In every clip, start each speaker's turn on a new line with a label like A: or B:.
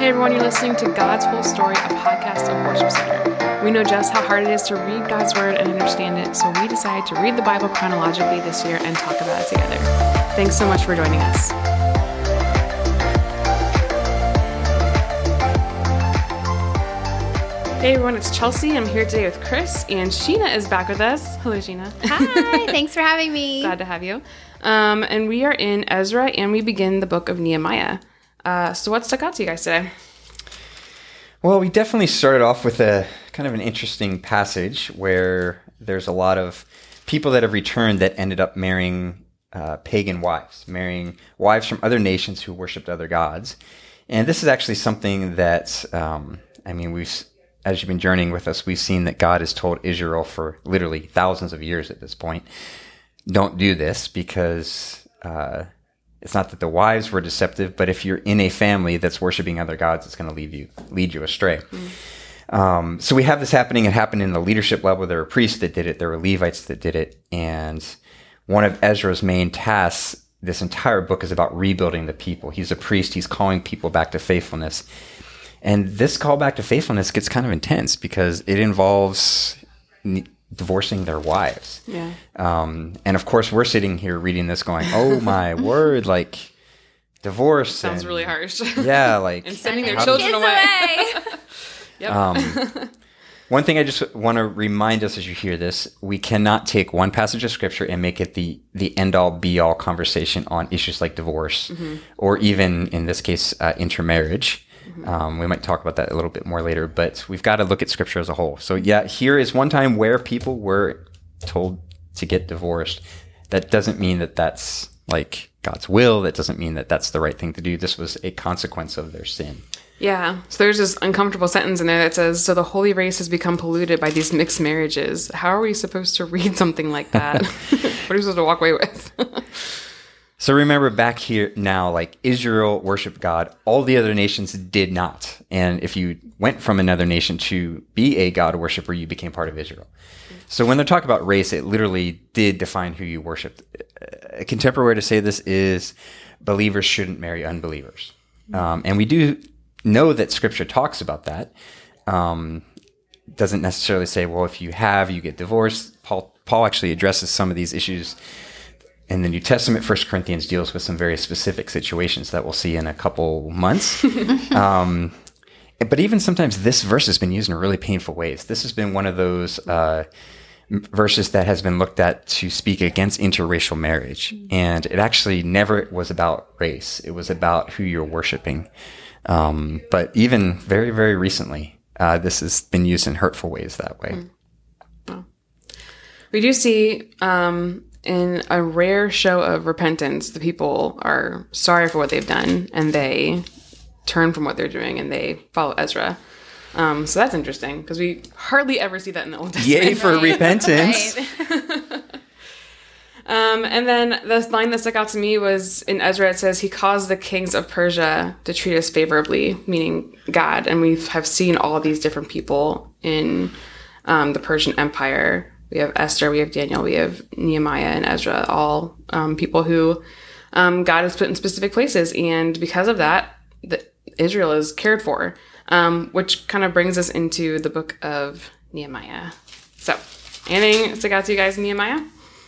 A: Hey everyone, you're listening to God's Whole Story, a podcast of Worship Center. We know just how hard it is to read God's Word and understand it, so we decided to read the Bible chronologically this year and talk about it together. Thanks so much for joining us. Hey everyone, it's Chelsea. I'm here today with Chris, and Sheena is back with us. Hello, Sheena.
B: Hi, thanks for having me.
A: Glad to have you. And we are in Ezra, and we begin the book of Nehemiah. So what stuck out to you guys today?
C: Well, we definitely started off with a kind of an interesting passage where there's a lot of people that have returned that ended up marrying pagan wives, marrying wives from other nations who worshipped other gods. And this is actually something that, as you've been journeying with us, we've seen that God has told Israel for literally thousands of years at this point, don't do this because it's not that the wives were deceptive, but if you're in a family that's worshiping other gods, it's going to lead you astray. So we have this happening. It happened in the leadership level. There were priests that did it. There were Levites that did it. And one of Ezra's main tasks, this entire book is about rebuilding the people. He's a priest. He's calling people back to faithfulness. And this call back to faithfulness gets kind of intense because it involves divorcing their wives.
A: Yeah.
C: And of course, we're sitting here reading this going, oh my word, like divorce.
A: Sounds really harsh.
C: Yeah, like.
A: And sending their children away. Yep.
C: One thing I just want to remind us as you hear this, we cannot take one passage of scripture and make it the end-all, be-all conversation on issues like divorce or even, in this case, intermarriage. We might talk about that a little bit more later, but we've got to look at scripture as a whole. So yeah, here is one time where people were told to get divorced. That doesn't mean that that's like God's will. That doesn't mean that that's the right thing to do. This was a consequence of their sin. Yeah.
A: So there's this uncomfortable sentence in there that says, so the holy race has become polluted by these mixed marriages. How are we supposed to read something like that? What are we supposed to walk away with?
C: So remember back here now, like Israel worshiped God. All the other nations did not. And if you went from another nation to be a God worshiper, you became part of Israel. So when they're talking about race, it literally did define who you worshiped. A contemporary way to say this is believers shouldn't marry unbelievers. And we do know that scripture talks about that. Doesn't necessarily say, well, if you have, you get divorced. Paul actually addresses some of these issues in the New Testament. 1 Corinthians deals with some very specific situations that we'll see in a couple months. But even sometimes this verse has been used in really painful ways. This has been one of those verses that has been looked at to speak against interracial marriage. And it actually never was about race. It was about who you're worshiping. But even very, very recently, this has been used in hurtful ways that way.
A: Well, we do see in a rare show of repentance, the people are sorry for what they've done, and they turn from what they're doing, and they follow Ezra. So that's interesting, because we hardly ever see that in the Old Testament.
C: Yay for repentance.
A: And then the line that stuck out to me was in Ezra, it says, he caused the kings of Persia to treat us favorably, meaning God. And we have seen all these different people in the Persian Empire. We have Esther, we have Daniel, we have Nehemiah and Ezra, all people who God has put in specific places. And because of that, Israel is cared for, which kind of brings us into the book of Nehemiah. So, anything stick out to you guys in Nehemiah?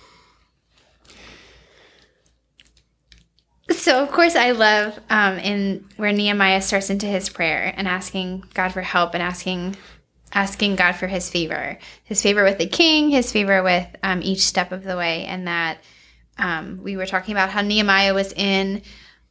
B: So, of course, I love in where Nehemiah starts into his prayer and asking God for help and asking God for his favor with the king, his favor with each step of the way. And that we were talking about how Nehemiah was in,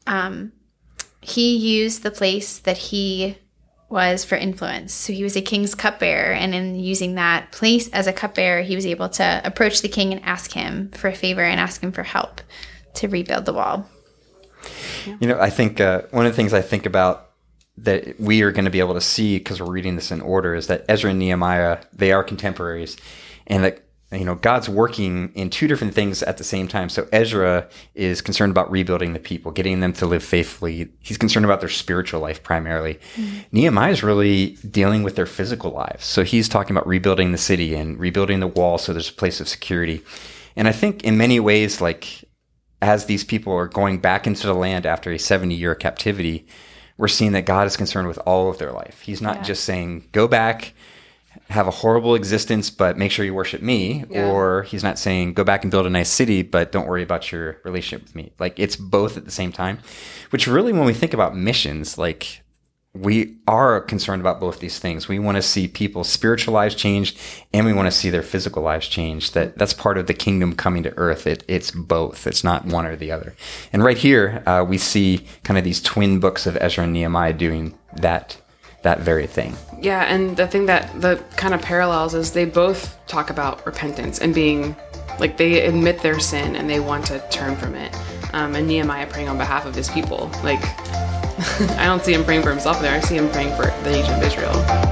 B: he used the place that he was for influence. So he was a king's cupbearer. And in using that place as a cupbearer, he was able to approach the king and ask him for a favor and ask him for help to rebuild the wall.
C: You know, I think one of the things I think about that we are going to be able to see because we're reading this in order is that Ezra and Nehemiah, they are contemporaries, and that, you know, God's working in two different things at the same time. So Ezra is concerned about rebuilding the people, getting them to live faithfully. He's concerned about their spiritual life primarily. Nehemiah is really dealing with their physical lives. So he's talking about rebuilding the city and rebuilding the wall so there's a place of security. And I think in many ways, like as these people are going back into the land after a 70-year captivity, we're seeing that God is concerned with all of their life. He's not just saying, go back, have a horrible existence, but make sure you worship me.
A: Yeah.
C: Or he's not saying, go back and build a nice city, but don't worry about your relationship with me. Like, it's both at the same time, which really, when we think about missions, like, we are concerned about both these things. We want to see people's spiritual lives changed, and we want to see their physical lives changed. That's part of the kingdom coming to earth. It's both. It's not one or the other. And right here, we see kind of these twin books of Ezra and Nehemiah doing that very thing.
A: Yeah, and the thing that the kind of parallels is they both talk about repentance and being, like, they admit their sin and they want to turn from it. And Nehemiah praying on behalf of his people. Like, I don't see him praying for himself there. I see him praying for the nation of Israel.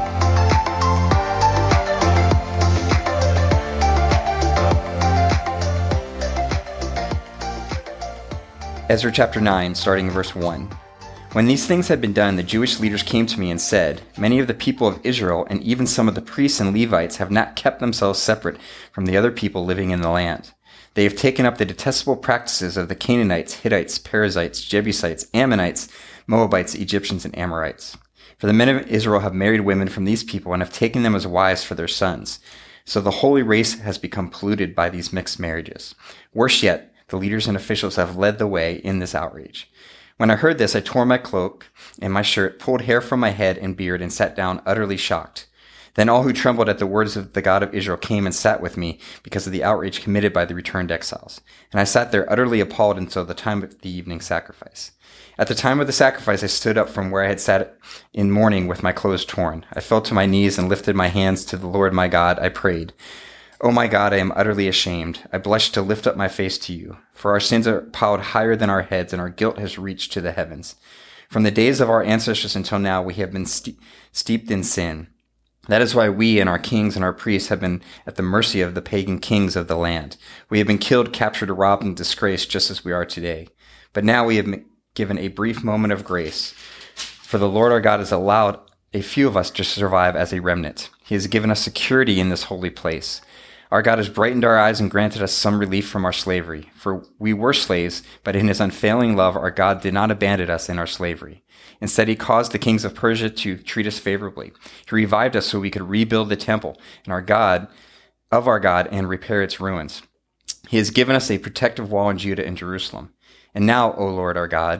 C: Ezra chapter 9, starting in verse 1. When these things had been done, the Jewish leaders came to me and said, many of the people of Israel, and even some of the priests and Levites, have not kept themselves separate from the other people living in the land. They have taken up the detestable practices of the Canaanites, Hittites, Perizzites, Jebusites, Ammonites, Moabites, Egyptians, and Amorites. For the men of Israel have married women from these people and have taken them as wives for their sons. So the holy race has become polluted by these mixed marriages. Worse yet, the leaders and officials have led the way in this outrage. When I heard this, I tore my cloak and my shirt, pulled hair from my head and beard, and sat down utterly shocked. Then all who trembled at the words of the God of Israel came and sat with me because of the outrage committed by the returned exiles. And I sat there utterly appalled until the time of the evening sacrifice. At the time of the sacrifice, I stood up from where I had sat in mourning with my clothes torn. I fell to my knees and lifted my hands to the Lord my God. I prayed, "O my God, I am utterly ashamed. I blush to lift up my face to you. For our sins are piled higher than our heads, and our guilt has reached to the heavens. From the days of our ancestors until now, we have been steeped in sin. That is why we and our kings and our priests have been at the mercy of the pagan kings of the land. We have been killed, captured, robbed, and disgraced just as we are today. But now we have given a brief moment of grace. For the Lord our God has allowed a few of us to survive as a remnant. He has given us security in this holy place. Our God has brightened our eyes and granted us some relief from our slavery. For we were slaves, but in his unfailing love, our God did not abandon us in our slavery. Instead, he caused the kings of Persia to treat us favorably. He revived us so we could rebuild the temple and our God and repair its ruins. He has given us a protective wall in Judah and Jerusalem. And now, O Lord our God,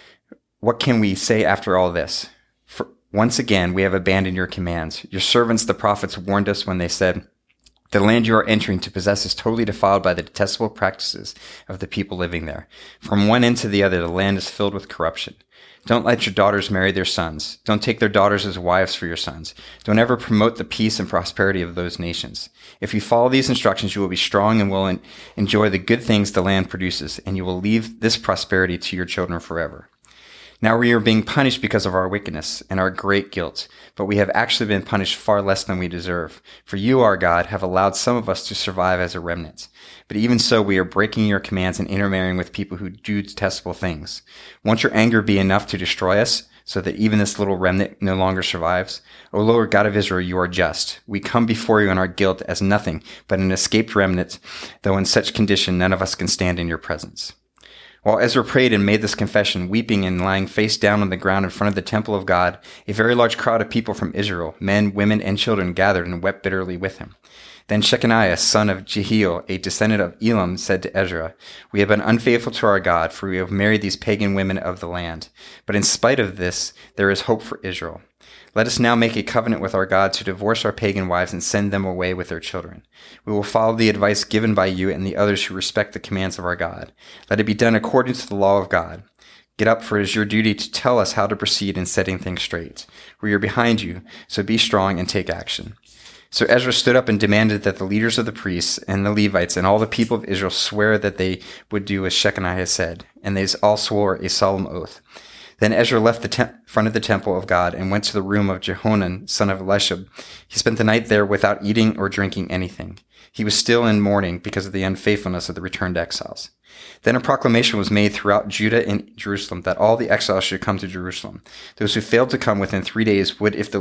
C: what can we say after all this? For once again, we have abandoned your commands. Your servants, the prophets, warned us when they said, the land you are entering to possess is totally defiled by the detestable practices of the people living there. From one end to the other, the land is filled with corruption. Don't let your daughters marry their sons. Don't take their daughters as wives for your sons. Don't ever promote the peace and prosperity of those nations. If you follow these instructions, you will be strong and will enjoy the good things the land produces, and you will leave this prosperity to your children forever. Now we are being punished because of our wickedness and our great guilt, but we have actually been punished far less than we deserve. For you, our God, have allowed some of us to survive as a remnant. But even so, we are breaking your commands and intermarrying with people who do detestable things. Won't your anger be enough to destroy us, so that even this little remnant no longer survives? O Lord God of Israel, you are just. We come before you in our guilt as nothing but an escaped remnant, though in such condition none of us can stand in your presence. While Ezra prayed and made this confession, weeping and lying face down on the ground in front of the temple of God, a very large crowd of people from Israel, men, women, and children, gathered and wept bitterly with him. Then Shechaniah, son of Jehiel, a descendant of Elam, said to Ezra, we have been unfaithful to our God, for we have married these pagan women of the land. But in spite of this, there is hope for Israel. Let us now make a covenant with our God to divorce our pagan wives and send them away with their children. We will follow the advice given by you and the others who respect the commands of our God. Let it be done according to the law of God. Get up, for it is your duty to tell us how to proceed in setting things straight. We are behind you, so be strong and take action. So Ezra stood up and demanded that the leaders of the priests and the Levites and all the people of Israel swear that they would do as Shechaniah said, and they all swore a solemn oath. Then Ezra left the front of the temple of God and went to the room of Jehonan, son of Elishab. He spent the night there without eating or drinking anything. He was still in mourning because of the unfaithfulness of the returned exiles. Then a proclamation was made throughout Judah and Jerusalem that all the exiles should come to Jerusalem. Those who failed to come within 3 days would, if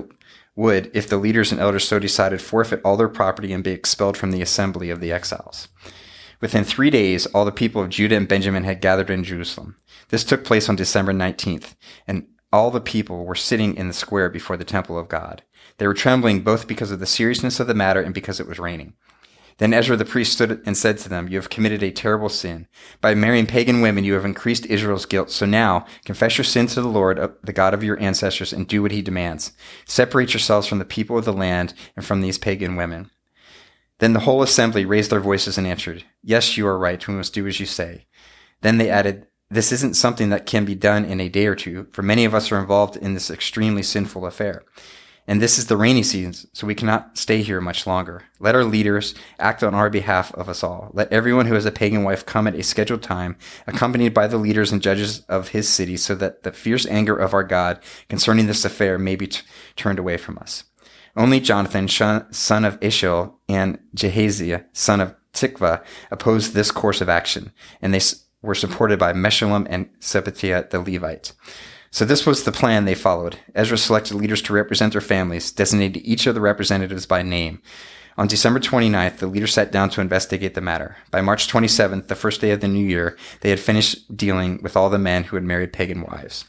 C: the leaders and elders so decided, forfeit all their property and be expelled from the assembly of the exiles. Within 3 days, all the people of Judah and Benjamin had gathered in Jerusalem. This took place on December 19th, and all the people were sitting in the square before the temple of God. They were trembling both because of the seriousness of the matter and because it was raining. Then Ezra the priest stood and said to them, "You have committed a terrible sin. By marrying pagan women, you have increased Israel's guilt. So now, confess your sin to the Lord, the God of your ancestors, and do what he demands. Separate yourselves from the people of the land and from these pagan women." Then the whole assembly raised their voices and answered, "Yes, you are right. We must do as you say." Then they added, "This isn't something that can be done in a day or two, for many of us are involved in this extremely sinful affair. And this is the rainy season, so we cannot stay here much longer. Let our leaders act on our behalf of us all. Let everyone who has a pagan wife come at a scheduled time, accompanied by the leaders and judges of his city, so that the fierce anger of our God concerning this affair may be turned away from us." Only Jonathan, son of Ishil, and Jehaziah, son of Tikva, opposed this course of action, and they were supported by Meshullam and Shephatiah the Levite. So this was the plan they followed. Ezra selected leaders to represent their families, designated each of the representatives by name. On December 29th, the leaders sat down to investigate the matter. By March 27th, the first day of the new year, they had finished dealing with all the men who had married pagan wives.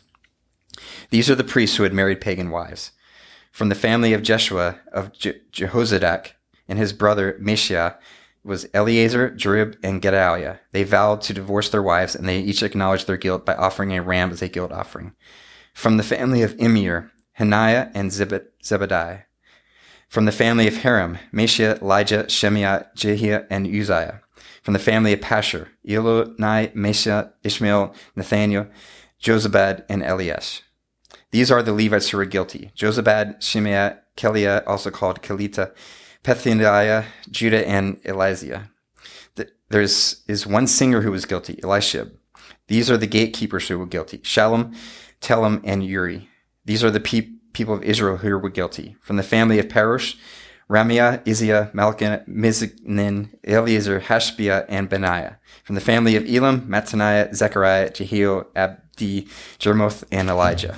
C: These are the priests who had married pagan wives. From the family of Jeshua of Jehozadak and his brother Meshiah was Eleazar, Jerib, and Gedaliah. They vowed to divorce their wives, and they each acknowledged their guilt by offering a ram as a guilt offering. From the family of Immer, Hananiah and Zebediah. From the family of Haram, Meshiah, Elijah, Shemaiah, Jehiah, and Uzziah. From the family of Pashur, Elonai, Meshiah, Ishmael, Nathaniel, Jozabad, and Eliash. These are the Levites who were guilty: Jozabad, Shemaiah, Keliah, also called Kelita, Pethaniah, Judah, and Eliziah. There is one singer who was guilty, Elishib. These are the gatekeepers who were guilty: Shallum, Telem, and Uri. These are the people of Israel who were guilty. From the family of Perosh, Ramiah, Izziah, Malkin, Miznin, Eleazar, Hashbiah, and Benaiah. From the family of Elam, Mattaniah, Zechariah, Jehiel, Abdi, Jermoth, and Elijah.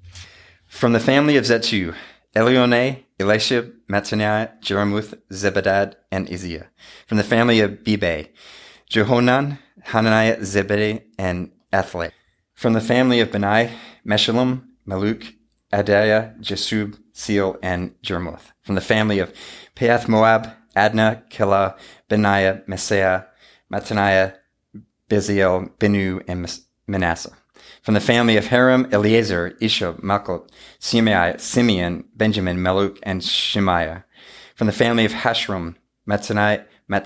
C: From the family of Zetu, Elionai, Elishib, Mattaniah, Jeremuth, Zebedad, and Izziah. From the family of Bebe, Jehonan, Hananiah, Zebedee, and Athlai. From the family of Benai, Meshullam, Maluk, Adaiah, Jesub, Seal, and Jeremuth. From the family of Pahath Moab, Adna, Kela, Benaiah, Messiah, Mattaniah, Beziel, Benu, and Manasseh. From the family of Haram, Eleazar, Ishab, Malchot, Simeon, Benjamin, Maluk, and Shemaiah. From the family of Hashram, Mattaniah,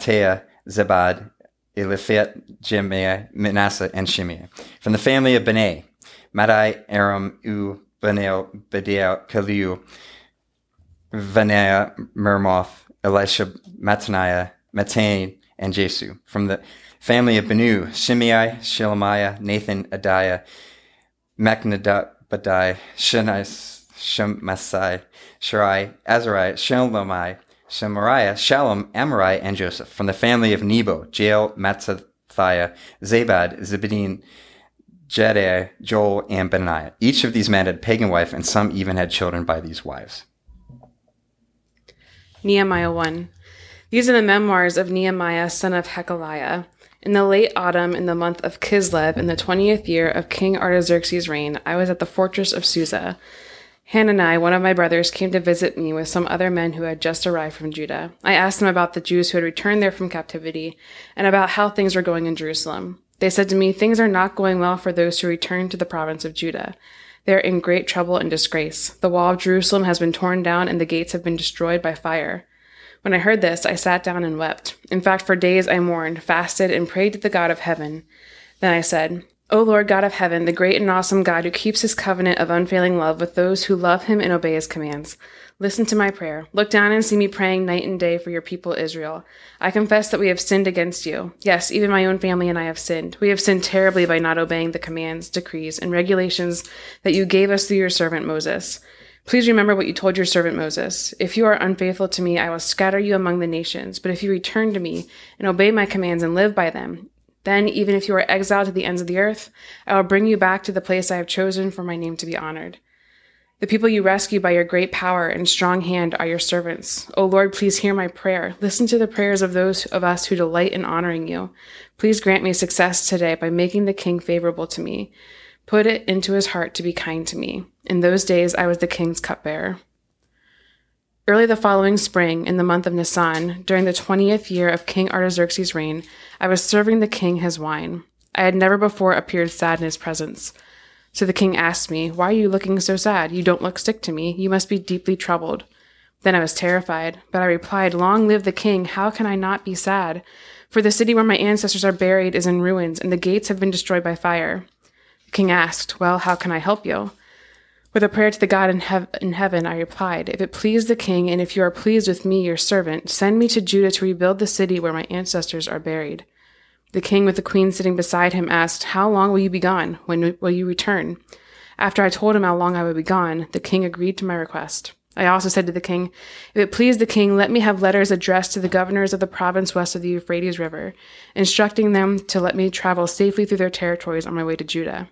C: Zebad, Eliphat, Jemiah, Manasseh, and Shimei. From the family of Benai, Madai, Aram, Benel, Bediah, Kaliu, Vanaiah, Mermoth, Elishab, Mattaniah, Mattain, and Jesu. From the family of Benu, Shimei, Shelemiah, Nathan, Adiah, Machnadabadai, Shemasai, Sharai, Azariah, Shelomai, Shemariah, Shalom, Amariah, and Joseph. From the family of Nebo, Jael, Mattathiah, Zabad, Zebedin, Jediah, Joel, and Benaiah. Each of these men had a pagan wife, and some even had children by these wives.
A: Nehemiah 1. These are the memoirs of Nehemiah, son of Hekeliah. In the late autumn, in the month of Kislev, in the 20th year of King Artaxerxes' reign, I was at the fortress of Susa. Hanani, one of my brothers, came to visit me with some other men who had just arrived from Judah. I asked them about the Jews who had returned there from captivity and about how things were going in Jerusalem. They said to me, "Things are not going well for those who returned to the province of Judah. They are in great trouble and disgrace. The wall of Jerusalem has been torn down and the gates have been destroyed by fire." When I heard this, I sat down and wept. In fact, for days I mourned, fasted, and prayed to the God of heaven. Then I said, "O Lord God of heaven, the great and awesome God who keeps his covenant of unfailing love with those who love him and obey his commands, listen to my prayer. Look down and see me praying night and day for your people Israel. I confess that we have sinned against you. Yes, even my own family and I have sinned. We have sinned terribly by not obeying the commands, decrees, and regulations that you gave us through your servant Moses. Please remember what you told your servant Moses. If you are unfaithful to me, I will scatter you among the nations. But if you return to me and obey my commands and live by them, then even if you are exiled to the ends of the earth, I will bring you back to the place I have chosen for my name to be honored. The people you rescue by your great power and strong hand are your servants. O Lord, please hear my prayer. Listen to the prayers of those of us who delight in honoring you. Please grant me success today by making the king favorable to me. put it into his heart to be kind to me. In those days I was the king's cupbearer. Early the following spring, in the month of Nisan, during the 20th year of King Artaxerxes' reign, I was serving the king his wine. I had never before appeared sad in his presence. So the king asked me, "Why are you looking so sad? You don't look sick to me. You must be deeply troubled." Then I was terrified, but I replied, "Long live the king. How can I not be sad? For the city where my ancestors are buried is in ruins, and the gates have been destroyed by fire." The king asked, "Well, how can I help you?" With a prayer to the God in heaven, I replied, "If it please the king, and if you are pleased with me, your servant, send me to Judah to rebuild the city where my ancestors are buried." The king, with the queen sitting beside him, asked, "How long will you be gone? When will you return?" After I told him how long I would be gone, the king agreed to my request. I also said to the king, "If it please the king, let me have letters addressed to the governors of the province west of the Euphrates River, instructing them to let me travel safely through their territories on my way to Judah.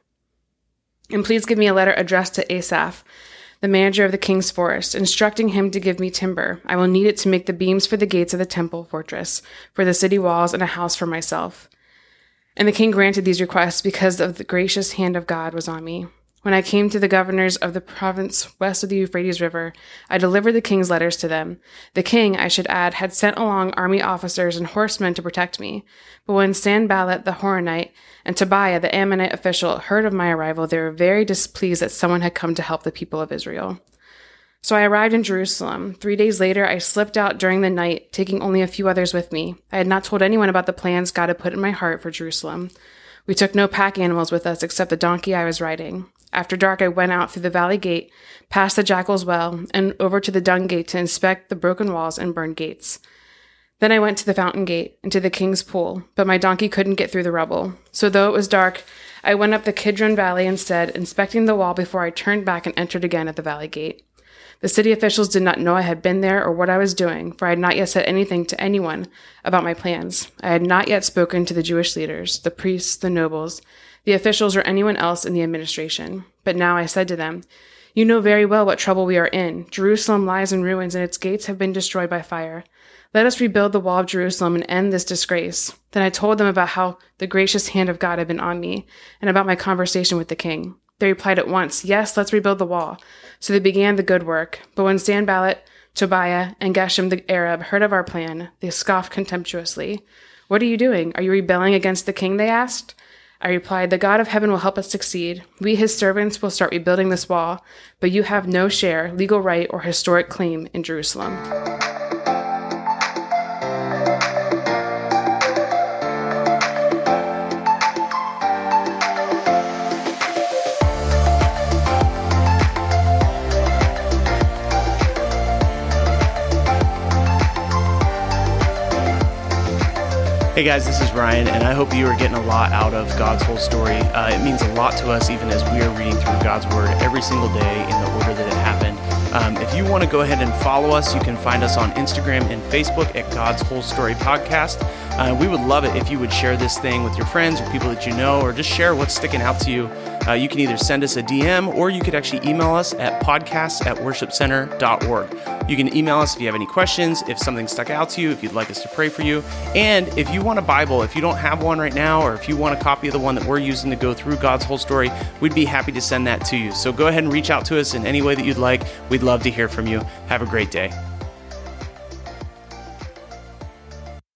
A: And please give me a letter addressed to Asaph, the manager of the king's forest, instructing him to give me timber. I will need it to make the beams for the gates of the temple fortress, for the city walls, and a house for myself." And the king granted these requests because of the gracious hand of God was on me. When I came to the governors of the province west of the Euphrates River, I delivered the king's letters to them. The king, I should add, had sent along army officers and horsemen to protect me. But when Sanballat the Horonite and Tobiah the Ammonite official heard of my arrival, they were very displeased that someone had come to help the people of Israel. So I arrived in Jerusalem. 3 days later, I slipped out during the night, taking only a few others with me. I had not told anyone about the plans God had put in my heart for Jerusalem. We took no pack animals with us except the donkey I was riding. After dark, I went out through the valley gate, past the jackal's well, and over to the dung gate to inspect the broken walls and burned gates. Then I went to the fountain gate and to the king's pool, but my donkey couldn't get through the rubble. So though it was dark, I went up the Kidron Valley instead, inspecting the wall before I turned back and entered again at the valley gate. The city officials did not know I had been there or what I was doing, for I had not yet said anything to anyone about my plans. I had not yet spoken to the Jewish leaders, the priests, the nobles, the officials, or anyone else in the administration. But now I said to them, "You know very well what trouble we are in. Jerusalem lies in ruins, and its gates have been destroyed by fire. Let us rebuild the wall of Jerusalem and end this disgrace." Then I told them about how the gracious hand of God had been on me, and about my conversation with the king. They replied at once, "Yes, let's rebuild the wall." So they began the good work. But when Sanballat, Tobiah, and Geshem the Arab heard of our plan, they scoffed contemptuously. "What are you doing? Are you rebelling against the king?" they asked. I replied, "The God of heaven will help us succeed. We, his servants, will start rebuilding this wall, but you have no share, legal right, or historic claim in Jerusalem."
D: Hey guys, this is Ryan, and I hope you are getting a lot out of God's whole story. It means a lot to us even as we are reading through God's Word every single day in the order that it happened. If you want to go ahead and follow us, you can find us on Instagram and Facebook at God's Whole Story Podcast. We would love it if you would share this thing with your friends or people that you know, or just share what's sticking out to you. You can either send us a DM, or you could actually email us at podcasts@worshipcenter.org. You can email us if you have any questions, if something stuck out to you, if you'd like us to pray for you. And if you want a Bible, if you don't have one right now, or if you want a copy of the one that we're using to go through God's whole story, we'd be happy to send that to you. So go ahead and reach out to us in any way that you'd like. We'd love to hear from you. Have a great day.